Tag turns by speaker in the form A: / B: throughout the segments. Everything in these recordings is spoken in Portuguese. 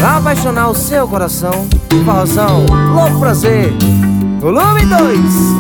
A: pra apaixonar o seu coração. Forrozão, louco prazer, volume 2.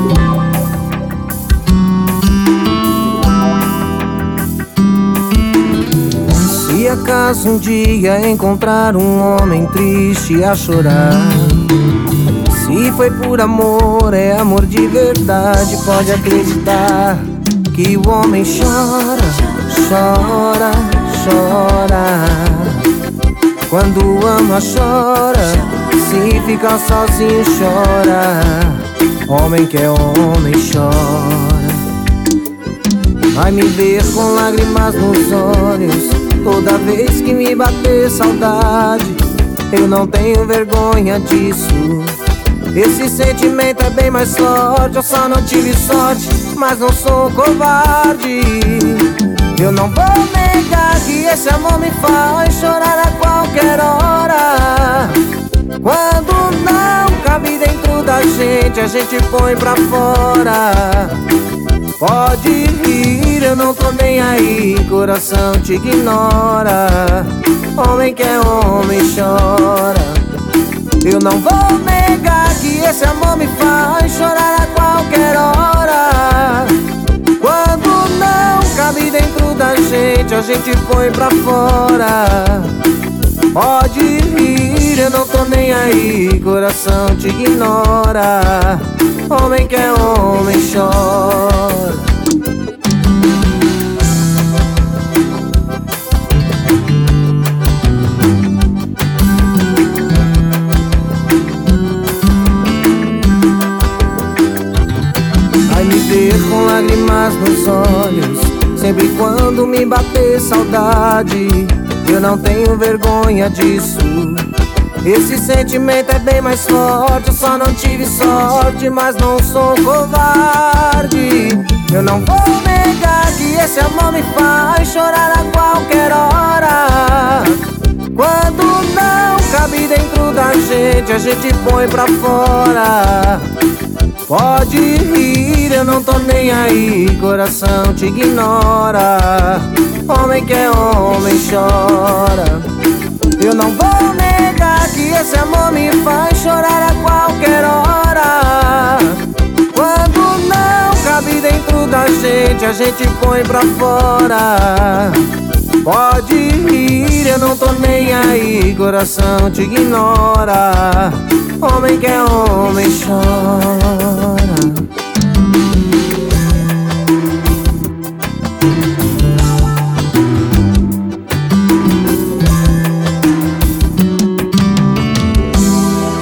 A: Se acaso um dia encontrar um homem triste a chorar, se foi por amor, é amor de verdade, pode acreditar que o homem chora, chora, chora. Quando ama chora, se fica sozinho chora. Homem que é homem chora. Vai me ver com lágrimas nos olhos toda vez que me bater saudade. Eu não tenho vergonha disso. Esse sentimento é bem mais forte. Eu só não tive sorte, mas não sou covarde. Eu não vou negar que esse amor me faz chorar a qualquer hora. Quando não cabe dentro da gente, a gente põe pra fora. Pode rir, eu não tô nem aí, coração te ignora. Homem que é homem chora. Eu não vou negar que esse amor me faz chorar a qualquer hora. Quando não cabe dentro da gente, a gente põe pra fora. Pode rir, eu não tô nem aí, coração te ignora. Homem que é homem chora. Vai me ver com lágrimas nos olhos sempre quando me bater saudade. Eu não tenho vergonha disso. Esse sentimento é bem mais forte. Eu só não tive sorte, mas não sou covarde. Eu não vou negar que esse amor me faz chorar a qualquer hora. Quando não cabe dentro da gente, a gente põe pra fora. Pode rir, eu não tô nem aí, coração te ignora. Homem que é homem chora. Eu não vou negar que esse amor me faz chorar a qualquer hora. Quando não cabe dentro da gente, a gente põe pra fora. Pode rir, eu não tô nem aí, coração te ignora. Homem que é homem chora.